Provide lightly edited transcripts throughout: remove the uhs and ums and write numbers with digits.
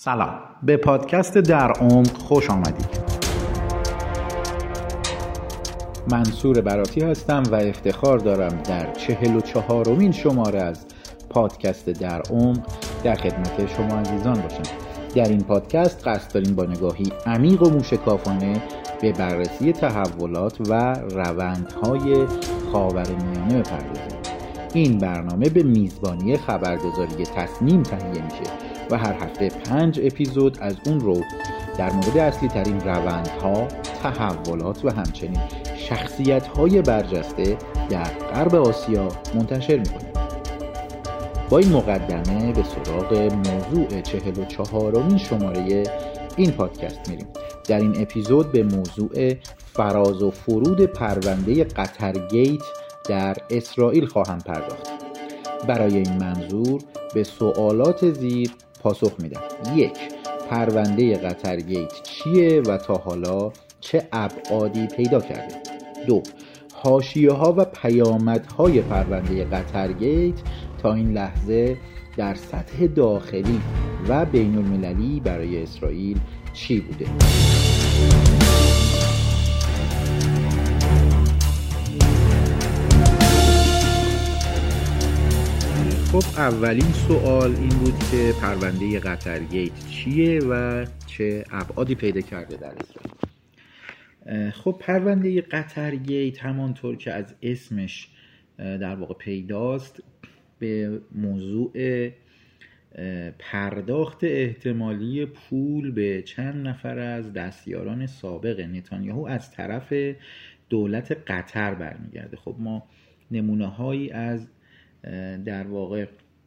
سلام، به پادکست در عمق خوش آمدید. منصور براتی هستم و افتخار دارم در 44مین شماره از پادکست در عمق در خدمت شما عزیزان باشم. در این پادکست قصد داریم با نگاهی عمیق و موشکافانه به بررسی تحولات و روندهای خاورمیانه بپردازیم. این برنامه به میزبانی خبرگزاری تصمیم تهیه میشه و هر هفته 5 اپیزود از اون رو در مورد اصلی ترین روندها، تحولات و همچنین شخصیت‌های برجسته در غرب آسیا منتشر می‌کنیم. با این مقدمه به سراغ موضوع 44مین شماره این پادکست میریم. در این اپیزود به موضوع فراز و فرود پرونده قطرگیت در اسرائیل خواهم پرداخت. برای این منظور به سوالات زیر پاسخ میدم. 1. پرونده قطرگیت چیه و تا حالا چه ابعادی پیدا کرده؟ 2. حاشیه‌ها و پیامدهای پرونده قطرگیت تا این لحظه در سطح داخلی و بین المللی برای اسرائیل چی بوده؟ خب اولین سوال این بود که پرونده قطرگیت چیه و چه ابعادی پیدا کرده در اسرائیل. خب پرونده قطرگیت همانطور که از اسمش در واقع پیداست به موضوع پرداخت احتمالی پول به چند نفر از دستیاران سابق نتانیاهو از طرف دولت قطر برمیگرده. خب ما نمونه هایی از در واقع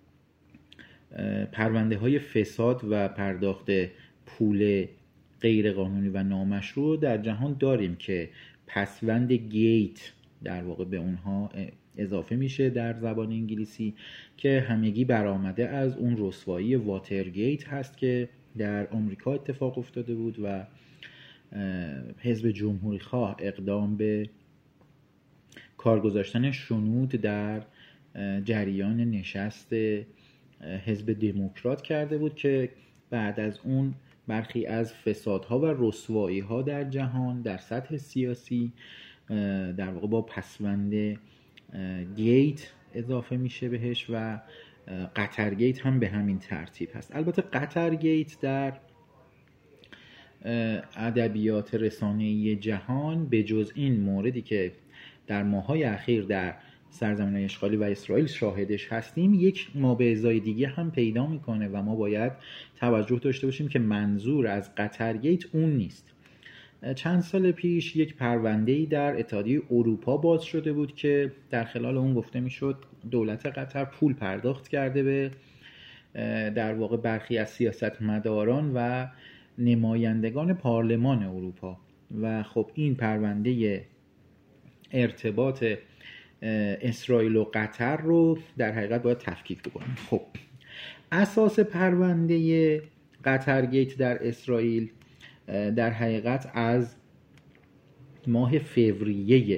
پرونده های فساد و پرداخت پول غیر قانونی و نامشروع در جهان داریم که پسوند گیت در واقع به اونها اضافه میشه در زبان انگلیسی که همگی برآمده از اون رسوایی واترگیت هست که در آمریکا اتفاق افتاده بود و حزب جمهوری خواه اقدام به کار گذاشتن شنود در جریان نشست حزب دموکرات کرده بود که بعد از اون برخی از فسادها و رسوایی‌ها در جهان در سطح سیاسی در واقع با پسوند گیت اضافه میشه بهش و قطرگیت هم به همین ترتیب هست. البته قطرگیت در ادبیات رسانه‌ای جهان به جز این موردی که در ماه‌های اخیر در سرزمین‌های اشغالی و اسرائیل شاهدش هستیم یک مابعضای دیگه هم پیدا میکنه و ما باید توجه داشته باشیم که منظور از قطرگیت اون نیست. چند سال پیش یک پرونده‌ای در اتحادیه اروپا باز شده بود که در خلال اون گفته میشد دولت قطر پول پرداخت کرده به در واقع برخی از سیاستمداران و نمایندگان پارلمان اروپا و خب این پرونده ارتباط اسرائیل و قطر رو در حقیقت باید تفکیک بکنیم. خب اساس پرونده قطرگیت در اسرائیل در حقیقت از ماه فوریه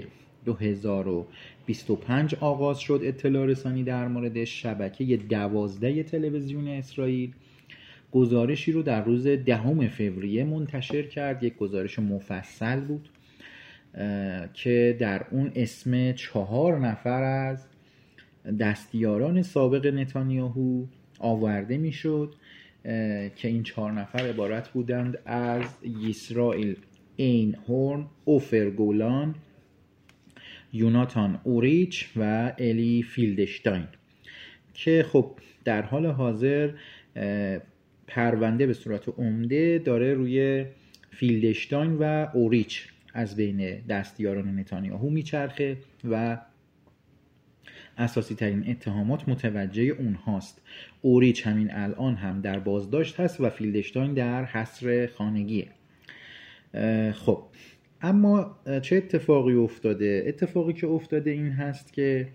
2025 آغاز شد. اطلاع رسانی در مورد شبکه 12 تلویزیون اسرائیل گزارشی رو در روز 10 فوریه منتشر کرد. یک گزارش مفصل بود که در اون اسم 4 نفر از دستیاران سابق نتانیاهو آورده میشد که این 4 نفر عبارت بودند از یسرائیل اینهورن، اوفر گولان، یوناتان اوریچ و الی فیلدشتاین که خب در حال حاضر پرونده به صورت عمده داره روی فیلدشتاین و اوریچ از بین دستیاران نتانیاهو میچرخه و اساسی ترین اتهامات متوجه اونهاست. اوریچ همین الان هم در بازداشت هست و فیلدشتاین در حصر خانگیه. خب اما چه اتفاقی افتاده؟ اتفاقی که افتاده این هست که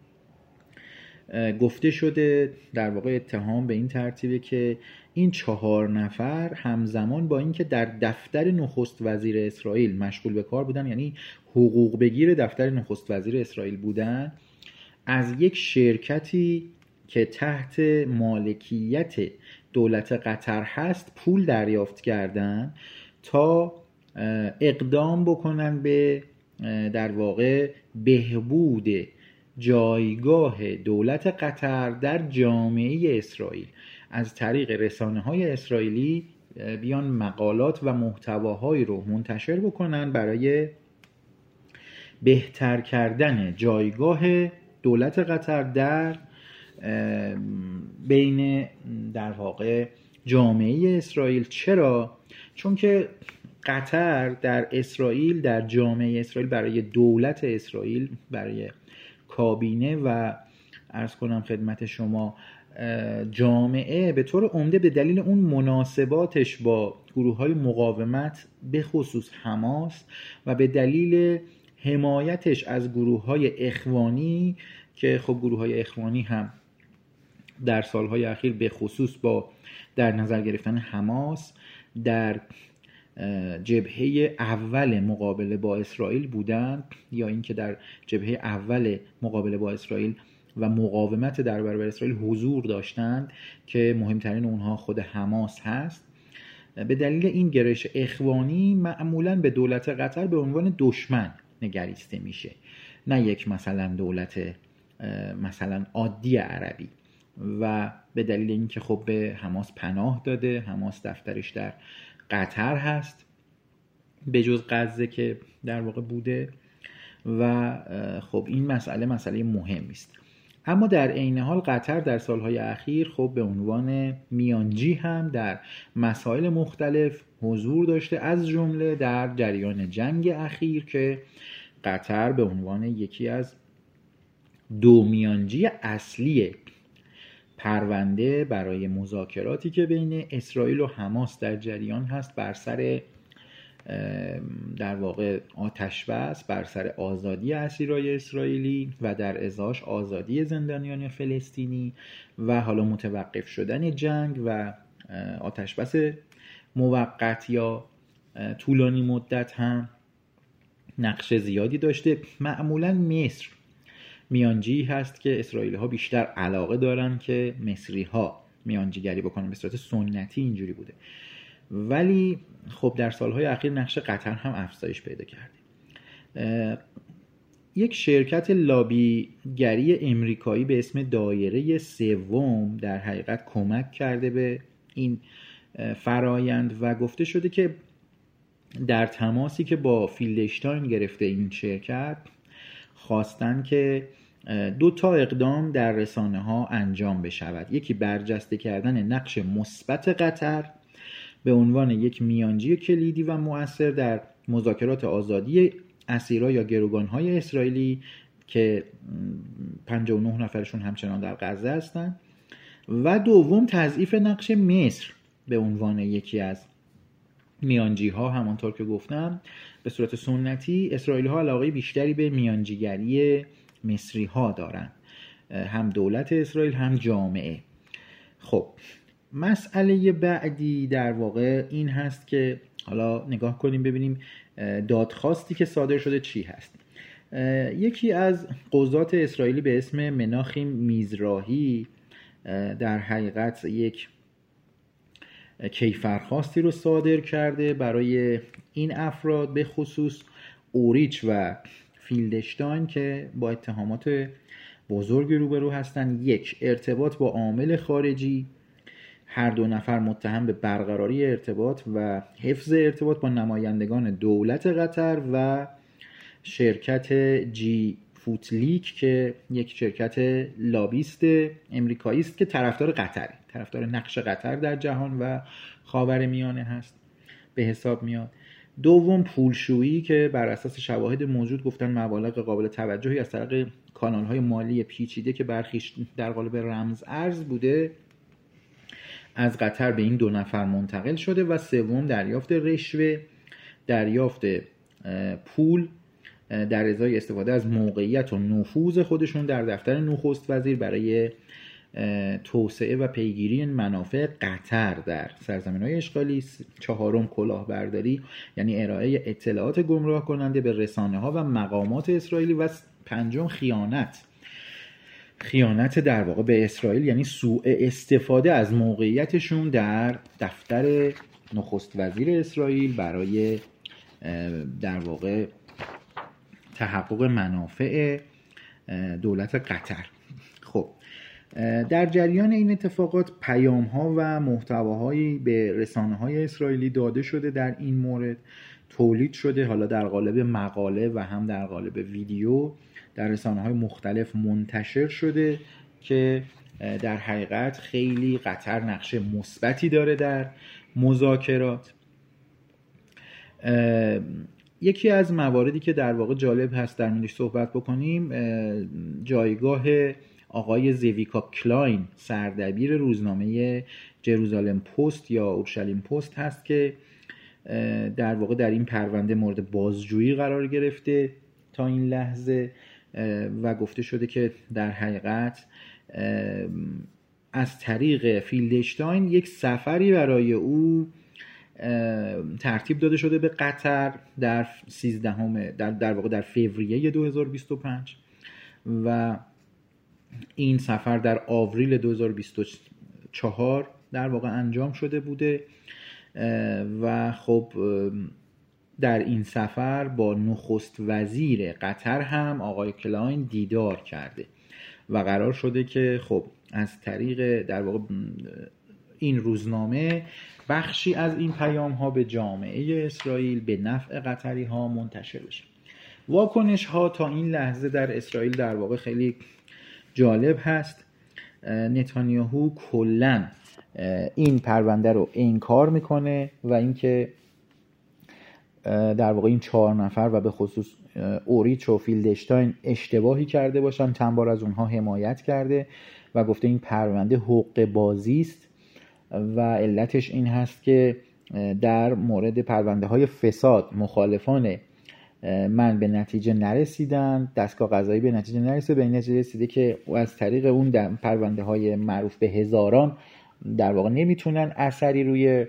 گفته شده در واقع اتهام به این ترتیبه که این 4 نفر همزمان با اینکه در دفتر نخست وزیر اسرائیل مشغول به کار بودن، یعنی حقوق بگیر دفتر نخست وزیر اسرائیل بودن، از یک شرکتی که تحت مالکیت دولت قطر هست پول دریافت کردن تا اقدام بکنن به در واقع بهبود جایگاه دولت قطر در جامعه اسرائیل. از طریق رسانه‌های اسرائیلی بیان مقالات و محتواهایی رو منتشر بکنن برای بهتر کردن جایگاه دولت قطر در بین در واقع جامعه اسرائیل. چرا؟ چون که قطر در اسرائیل، در جامعه اسرائیل، برای دولت اسرائیل، برای کابینه و عرض کنم خدمت شما جامعه به طور عمده به دلیل اون مناسباتش با گروه‌های مقاومت به خصوص حماس و به دلیل حمایتش از گروه‌های اخوانی که خب گروه‌های اخوانی هم در سالهای اخیر به خصوص با در نظر گرفتن حماس در جبهه اول مقابله با اسرائیل بودند، یا اینکه در جبهه اول مقابله با اسرائیل و مقاومت در برابر اسرائیل حضور داشتند که مهمترین اونها خود حماس هست. به دلیل این گرایش اخوانی معمولاً به دولت قطر به عنوان دشمن نگریسته میشه، نه یک مثلا دولت مثلا عادی عربی. و به دلیل اینکه خب به حماس پناه داده، حماس دفترش در قطر هست به جز غزه که در واقع بوده، و خب این مسئله مهمی است. اما در عین حال قطر در سالهای اخیر خب به عنوان میانجی هم در مسائل مختلف حضور داشته، از جمله در جریان جنگ اخیر که قطر به عنوان یکی از دو میانجی اصلی پرونده برای مذاکراتی که بین اسرائیل و حماس در جریان هست بر سر در واقع آتش بس، بر سر آزادی اسیرای اسرائیلی و در ازاش آزادی زندانیان فلسطینی و حالا متوقف شدن جنگ و آتش بس موقت یا طولانی مدت هم نقش زیادی داشته. معمولاً مصر میانجی هست که اسرائیلی ها بیشتر علاقه دارن که مصری ها میانجیگری بکنن، به صورت سنتی اینجوری بوده، ولی خب در سالهای اخیر نقش قطر هم افزایش پیدا کرده. یک شرکت لابیگری امریکایی به اسم دایره سوم در حقیقت کمک کرده به این فرایند و گفته شده که در تماسی که با فیلدشتاین گرفته این شرکت خواستن که 2 اقدام در رسانه ها انجام بشود. یکی برجسته کردن نقش مثبت قطر به عنوان یک میانجی کلیدی و مؤثر در مذاکرات آزادی اسیرا یا گروگان‌های اسرائیلی که 59 نفرشون همچنان در غزه هستند، و دوم تضعیف نقش مصر به عنوان یکی از میانجی ها. همانطور که گفتم به صورت سنتی اسرائیلی ها علاقه بیشتری به میانجیگری مصری ها دارن، هم دولت اسرائیل هم جامعه. خب مسئله بعدی در واقع این هست که حالا نگاه کنیم ببینیم دادخواستی که صادر شده چی هست. یکی از قضات اسرائیلی به اسم مناخیم میزراهی در حقیقت یک کیفرخواستی رو صادر کرده برای این افراد، به خصوص اوریچ و فیلدشتاین که با اتهامات بزرگی روبرو هستن. 1. ارتباط با عامل خارجی، هر 2 نفر متهم به برقراری ارتباط و حفظ ارتباط با نمایندگان دولت قطر و شرکت جی فوتلیک که یک شرکت لابیست امریکایی است که طرفدار قطره، طرفدار نقش قطر در جهان و خاورمیانه هست به حساب میاد. 2. پولشویی که بر اساس شواهد موجود گفتن مبالغ قابل توجهی از طریق کانال‌های مالی پیچیده که برخیش در قالب رمز ارز بوده از قطر به این 2 نفر منتقل شده. و 3. دریافت رشوه، دریافت پول در ازای استفاده از موقعیت و نفوذ خودشون در دفتر نخست وزیر برای توسعه و پیگیری منافع قطر در سرزمین‌های اشغالی. 4. کلاهبرداری، یعنی ارائه اطلاعات گمراه کننده به رسانه‌ها و مقامات اسرائیلی. و 5. خیانت. خیانت در واقع به اسرائیل، یعنی سوء استفاده از موقعیتشون در دفتر نخست وزیر اسرائیل برای در واقع تحقق منافع دولت قطر. خب در جریان این اتفاقات پیام‌ها و محتواهایی به رسانه‌های اسرائیلی داده شده، در این مورد تولید شده، حالا در قالب مقاله و هم در قالب ویدیو در رسانه‌های مختلف منتشر شده که در حقیقت خیلی قطر نقش مثبتی داره در مذاکرات. یکی از مواردی که در واقع جالب هست در موردش صحبت بکنیم جایگاه آقای زویکا کلاین، سردبیر روزنامه جروزالم پست یا اورشلیم پست هست که در واقع در این پرونده مورد بازجویی قرار گرفته تا این لحظه و گفته شده که در حقیقت از طریق فیلدشتاین یک سفری برای او ترتیب داده شده به قطر در 13 در واقع در فوریه 2025 و این سفر در آوریل 2024 در واقع انجام شده بوده و خب در این سفر با نخست وزیر قطر هم آقای کلاین دیدار کرده و قرار شده که خب از طریق در واقع این روزنامه بخشی از این پیام ها به جامعه اسرائیل به نفع قطری ها منتشر بشه. واکنش ها تا این لحظه در اسرائیل در واقع خیلی جالب هست. نتانیاهو کلاً این پرونده رو انکار میکنه و اینکه در واقع این 4 نفر و به خصوص اوریچ و فیلدشتاین اشتباهی کرده باشن، چند بار از اونها حمایت کرده و گفته این پرونده حقوق بازی است و علتش این هست که در مورد پرونده های فساد مخالفان من به نتیجه نرسیدن، دستگاه قضایی به نتیجه نرسیده، به این نتیجه رسیده که از طریق اون پرونده های معروف به هزاران در واقع نمیتونن اثری روی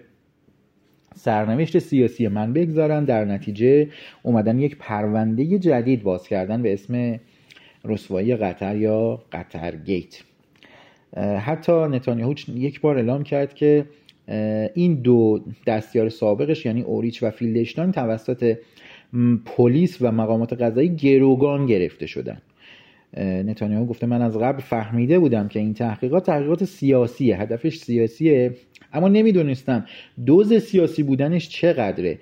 سرنوشت سیاسی من بگذارن، در نتیجه اومدن یک پرونده جدید باز کردن به اسم رسوایی قطر یا قطر گیت. حتی نتانیاهو یک بار اعلام کرد که این 2 دستیار سابقش یعنی اوریچ و فیلدشتاین توسط پلیس و مقامات قضایی گروگان گرفته شدن. نتانیاهو گفته من از قبل فهمیده بودم که این تحقیقات سیاسیه، هدفش سیاسیه، اما نمیدونستم دوز سیاسی بودنش چقدره.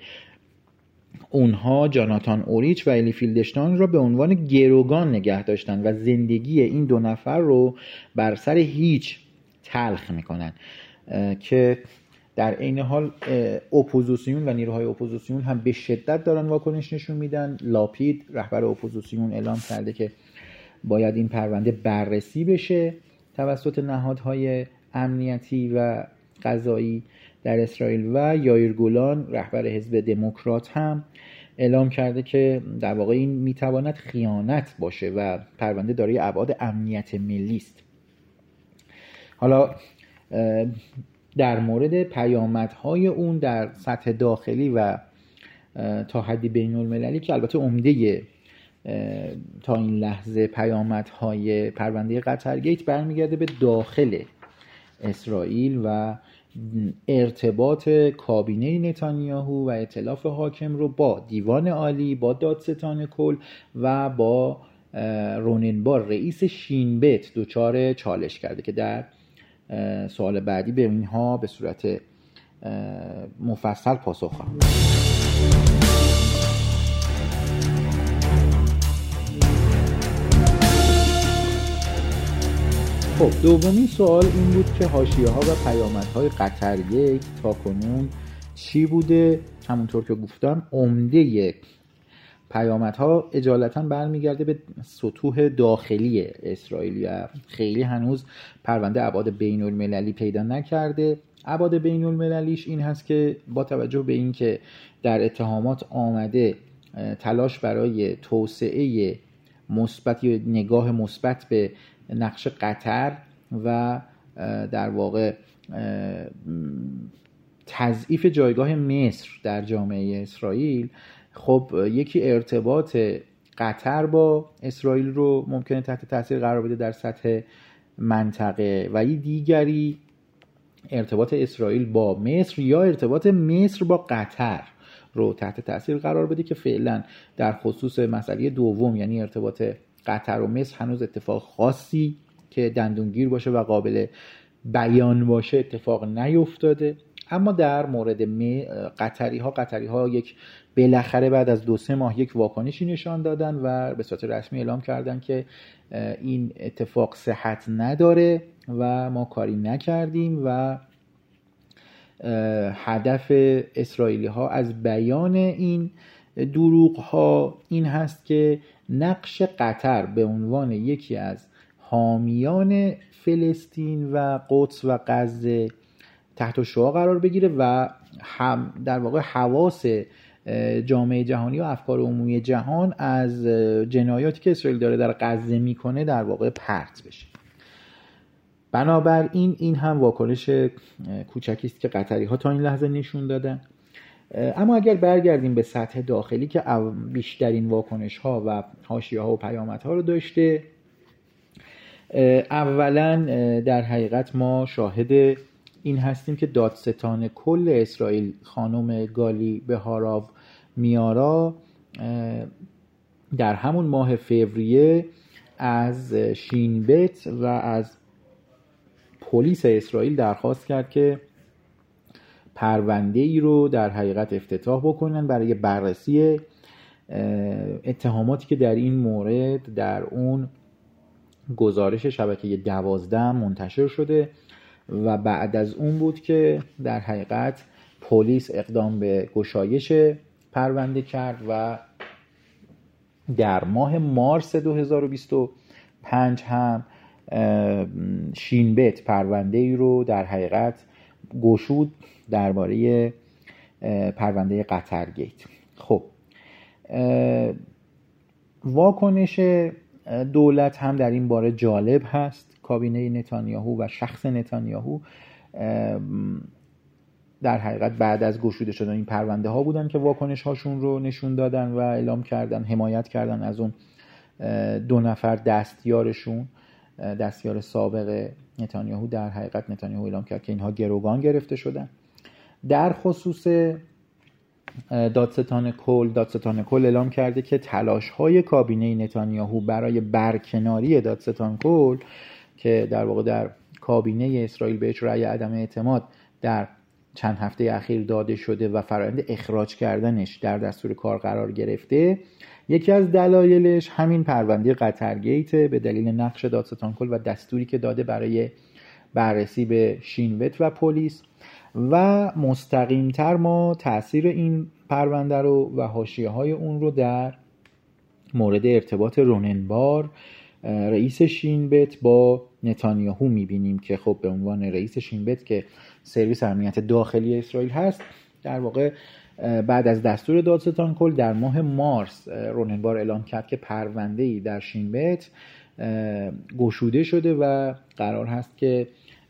اونها جاناتان اوریچ و الی فیلدشتاین را به عنوان گروگان نگه داشتن و زندگی این 2 نفر رو بر سر هیچ تلخ میکنن که در عین حال اپوزیسیون و نیروهای اپوزیسیون هم به شدت دارن واکنش نشون میدن. لاپید رهبر اپوزیسیون اعلام کرده که باید این پرونده بررسی بشه توسط نهادهای امنیتی و قضایی در اسرائیل و یائیر گولان رهبر حزب دموکرات هم اعلام کرده که در واقع این میتواند خیانت باشه و پرونده دارای ابعاد امنیت ملی است. حالا در مورد پیامدهای اون در سطح داخلی و تا حدی بین المللی که البته عمده تا این لحظه پیامدهای پرونده قطر گیت برمیگرده به داخل اسرائیل و ارتباط کابینه نتانیاهو و ائتلاف حاکم رو با دیوان عالی، با دادستان کل و با روننبار رئیس شین بیت دچار چالش کرده که در سوال بعدی به اینها به صورت مفصل پاسخ خواهم. خب دومین سوال این بود که حاشیه‌ها و پیامدهای قطر گیت تا کنون چی بوده؟ همونطور که گفتم عمده پیامدها اجالتا برمیگرده به سطوح داخلی اسرائیل و خیلی هنوز پرونده ابعاد بین المللی پیدا نکرده. ابعاد بین المللیش این هست که با توجه به این که در اتهامات آمده تلاش برای توسعه مثبت یا نگاه مثبت به نقش قطر و در واقع تضعیف جایگاه مصر در جامعه اسرائیل، خب یکی ارتباط قطر با اسرائیل رو ممکنه تحت تاثیر قرار بده در سطح منطقه و این دیگری ارتباط اسرائیل با مصر یا ارتباط مصر با قطر رو تحت تاثیر قرار بده که فعلا در خصوص مسئله دوم یعنی ارتباط قطر و مصر هنوز اتفاق خاصی که دندونگیر باشه و قابل بیان باشه اتفاق نیفتاده. اما در مورد قطری ها یک بالاخره بعد از 2-3 ماه یک واکنشی نشان دادن و به صورت رسمی اعلام کردن که این اتفاق صحت نداره و ما کاری نکردیم و هدف اسرائیلی ها از بیان این دروغ ها این هست که نقش قطر به عنوان یکی از حامیان فلسطین و قدس و غزه تحت شعاع قرار بگیره و در واقع حواس جامعه جهانی و افکار عمومی جهان از جنایاتی که اسرائیل داره در غزه میکنه در واقع پرت بشه. بنابراین این هم واکنش کوچکی است که قطری ها تا این لحظه نشون دادن. اما اگر برگردیم به سطح داخلی که بیشترین واکنش ها و حاشیه ها و پیامدها رو داشته، اولا در حقیقت ما شاهد این هستیم که دادستان کل اسرائیل خانم گالی بهاراو میارا در همون ماه فوریه از شین بت و از پلیس اسرائیل درخواست کرد که پرونده ای رو در حقیقت افتتاح بکنن برای بررسی اتهاماتی که در این مورد در اون گزارش شبکه 12 منتشر شده و بعد از اون بود که در حقیقت پلیس اقدام به گشایش پرونده کرد و در ماه مارس 2025 هم شین بت پرونده ای رو در حقیقت گشود درباره پرونده قطر گیت. خب واکنش دولت هم در این باره جالب هست. کابینه نتانیاهو و شخص نتانیاهو در حقیقت بعد از گشوده شدن این پرونده ها بودن که واکنش هاشون رو نشون دادن و اعلام کردن حمایت کردن از اون 2 نفر دستیارشون، دستیار سابق نتانیاهو. در حقیقت نتانیاهو اعلام کرد که اینها گروگان گرفته شدن. در خصوص دادستان کل اعلام کرده که تلاش های کابینه نتانیاهو برای برکناری دادستان کل که در واقع در کابینه اسرائیل بهش رأی عدم اعتماد در چند هفته اخیر داده شده و فرآیند اخراج کردنش در دستور کار قرار گرفته، یکی از دلایلش همین پرونده قطر گیت به دلیل نقش دادستان کل و دستوری که داده برای بررسی به شین بت و پلیس و مستقیمتر ما تأثیر این پرونده رو و حاشیه‌های اون رو در مورد ارتباط روننبار رئیس شین بت با نتانیاهو می‌بینیم که خب به عنوان رئیس شین بت که سرویس امنیت داخلی اسرائیل هست در واقع بعد از دستور دادستان کل در ماه مارس روننبار اعلام کرد که پرونده‌ای در شین بت گشوده شده و قرار هست که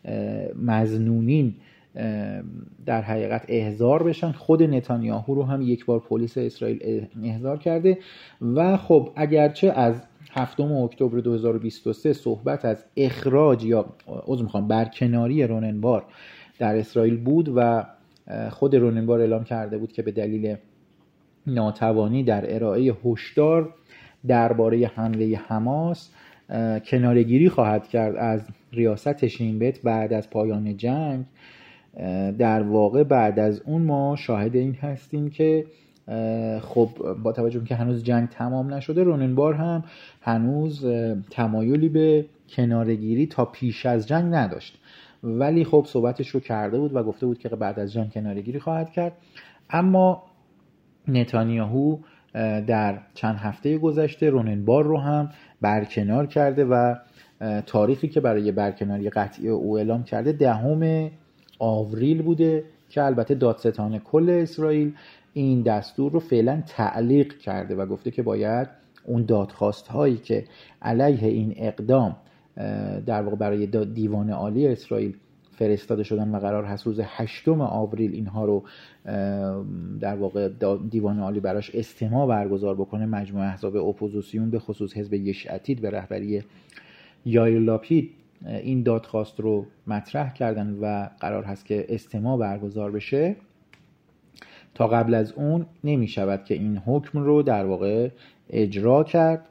مظنونین در حقیقت احضار بشن. خود نتانیاهو رو هم یک بار پلیس اسرائیل احضار کرده و خب اگرچه از 7 اکتبر 2023 صحبت از اخراج یا برکناری روننبار در اسرائیل بود و خود روننبار اعلام کرده بود که به دلیل ناتوانی در ارائه هشدار درباره حمله حماس کناره‌گیری خواهد کرد از ریاست شین بت بعد از پایان جنگ. در واقع بعد از اون ما شاهد این هستیم که خب با توجه به که هنوز جنگ تمام نشده روننبار هم هنوز تمایلی به کناره‌گیری تا پیش از جنگ نداشت، ولی خب صحبتش رو کرده بود و گفته بود که بعد از جنگ کناره‌گیری خواهد کرد. اما نتانیاهو در چند هفته گذشته روننبار رو هم برکنار کرده و تاریخی که برای برکناری قطعی او اعلام کرده 10 آوریل بوده که البته دادستان کل اسرائیل این دستور رو فعلا تعلیق کرده و گفته که باید اون دادخواست هایی که علیه این اقدام در واقع برای دیوان عالی اسرائیل فرستاده شدن و قرار هست روز 8 آوریل اینها رو در واقع دیوان عالی براش استماع برگزار بکنه، مجموعه احزاب اپوزیسیون به خصوص حزب یش اتید به رهبری یائیر لاپید این دادخواست رو مطرح کردن و قرار هست که استماع برگزار بشه. تا قبل از اون نمی شود که این حکم رو در واقع اجرا کرد.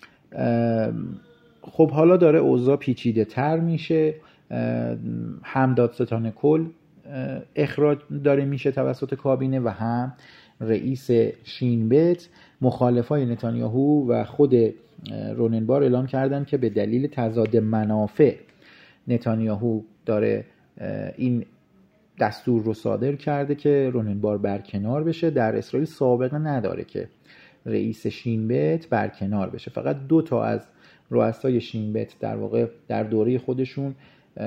خب حالا داره اوضاع پیچیده تر میشه، هم دادستان کل اخراج داره میشه توسط کابینه و هم رئیس شین بت. مخالفای نتانیاهو و خود روننبار اعلام کردن که به دلیل تضاد منافع نتانیاهو داره این دستور رو صادر کرده که روننبار برکنار بشه. در اسرائیل سابقه نداره که رئیس شین بت برکنار بشه، فقط 2 از رؤسای شین بت در واقع در دوره خودشون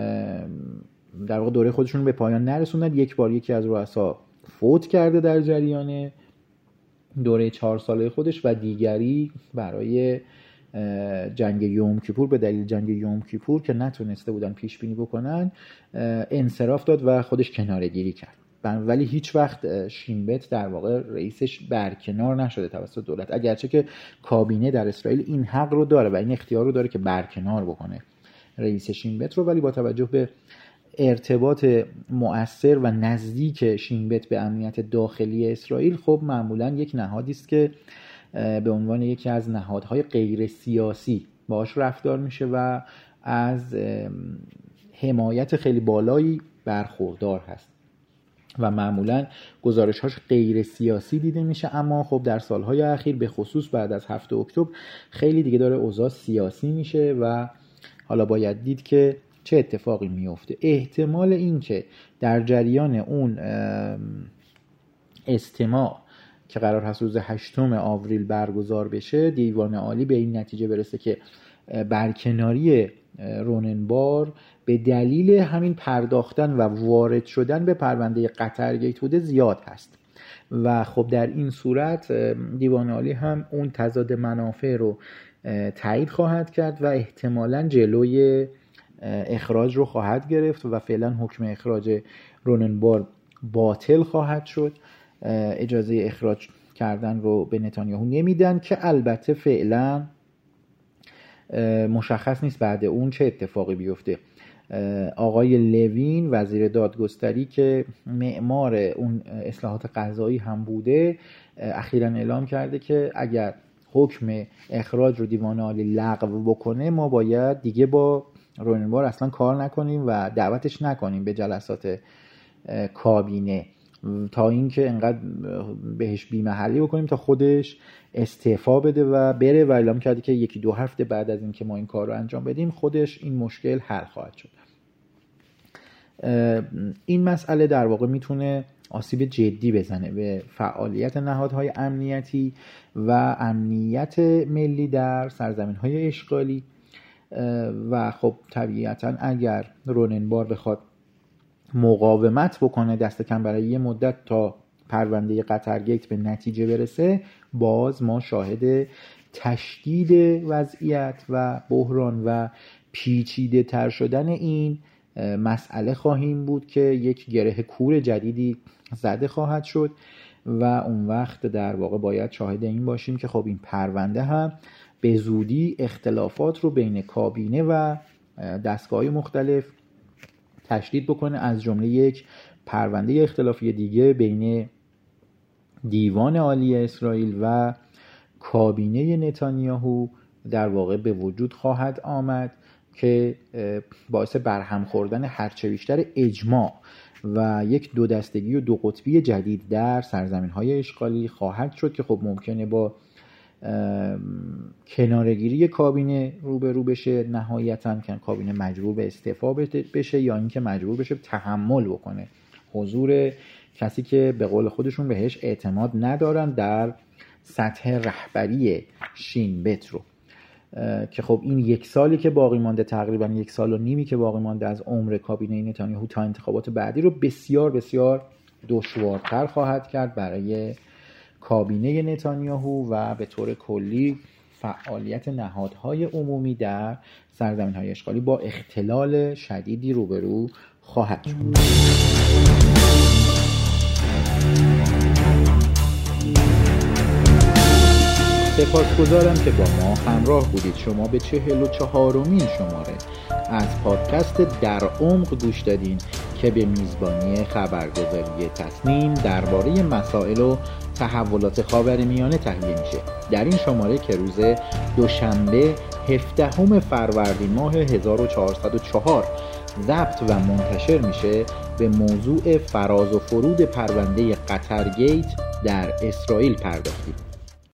به پایان نرسوندن. یک بار یکی از رؤسا فوت کرده در جریان دوره 4 ساله خودش و دیگری برای جنگ یوم کیپور به دلیل جنگ یوم کیپور که نتونسته بودن پیش بینی بکنن انصراف داد و خودش کناره‌گیری کرد. ولی هیچ وقت شین بت در واقع رئیسش برکنار نشده توسط دولت، اگرچه که کابینه در اسرائیل این حق رو داره و این اختیار رو داره که برکنار بکنه رئیس شین بت رو. ولی با توجه به ارتباط مؤثر و نزدیک شین بت به امنیت داخلی اسرائیل، خب معمولا یک نهادی است که به عنوان یکی از نهادهای غیر سیاسی باهاش رفتار میشه و از حمایت خیلی بالایی برخوردار هست و معمولا گزارش‌هاش غیر سیاسی دیده میشه. اما خب در سالهای اخیر به خصوص بعد از 7 اکتبر خیلی دیگه داره اوضاع سیاسی میشه و حالا باید دید که چه اتفاقی میفته. احتمال این که در جریان اون استماع که قرار هست روز 8 آوریل برگزار بشه، دیوان عالی به این نتیجه برسه که برکناری روننبار به دلیل همین پرداختن و وارد شدن به پرونده قطرگیت بوده زیاد هست و خب در این صورت دیوان عالی هم اون تضاد منافع رو تایید خواهد کرد و احتمالاً جلوی اخراج رو خواهد گرفت و فعلا حکم اخراج روننبار باطل خواهد شد. اجازه اخراج کردن رو به نتانیاهو نمیدن که البته فعلا مشخص نیست بعد اون چه اتفاقی بیفته. آقای لوین وزیر دادگستری که معمار اون اصلاحات قضایی هم بوده اخیراً اعلام کرده که اگر حکم اخراج رو دیوان عالی لغو بکنه ما باید دیگه با روننبار اصلا کار نکنیم و دعوتش نکنیم به جلسات کابینه تا اینکه انقدر بهش بی‌محلی بکنیم تا خودش استعفا بده و بره و اعلام کرده که 1-2 هفته بعد از اینکه ما این کار رو انجام بدیم خودش این مشکل حل خواهد شد. این مسئله در واقع میتونه آسیب جدی بزنه به فعالیت نهادهای امنیتی و امنیت ملی در سرزمین‌های اشغالی و خب طبیعتاً اگر روننبار بخواد مقاومت بکنه دست کم برای یه مدت تا پرونده قطرگیت به نتیجه برسه، باز ما شاهد تشدید وضعیت و بحران و پیچیده تر شدن این مسئله خواهیم بود که یک گره کور جدیدی زده خواهد شد و اون وقت در واقع باید شاهد این باشیم که خب این پرونده هم به زودی اختلافات رو بین کابینه و دستگاه‌های مختلف تشدید بکنه، از جمله یک پرونده اختلافی دیگه بین دیوان عالی اسرائیل و کابینه نتانیاهو در واقع به وجود خواهد آمد که باعث برهم خوردن هرچه بیشتر اجماع و یک 2 دستگی و 2 قطبی جدید در سرزمین‌های اشغالی خواهد شد که خب ممکنه با کناره‌گیری کابینه روبرو بشه، نهایتاً که کابینه مجبور به استعفا بشه یا اینکه مجبور بشه تحمل بکنه حضور کسی که به قول خودشون بهش اعتماد ندارن در سطح رهبری شین بت رو که خب این 1 سالی که باقی مانده، تقریباً 1.5 سال که باقی مانده از عمر کابینه نتانیاهو تا انتخابات بعدی رو بسیار بسیار دشوارتر خواهد کرد برای کابینه نتانیاهو و به طور کلی فعالیت نهادهای عمومی در سرزمین‌های اشغالی با اختلال شدیدی روبرو خواهد شد. سپاسگزارم که با ما همراه بودید. شما به 44مین شماره از پادکست در عمق گوش دادین که به میزبانی خبرگزاری تصنیم درباره مسائل و تحولات خاورمیانه تهیه میشه. در این شماره که روز دوشنبه 17 فروردین ماه 1404 ضبط و منتشر میشه، به موضوع فراز و فرود پرونده قطرگیت در اسرائیل پرداختیم.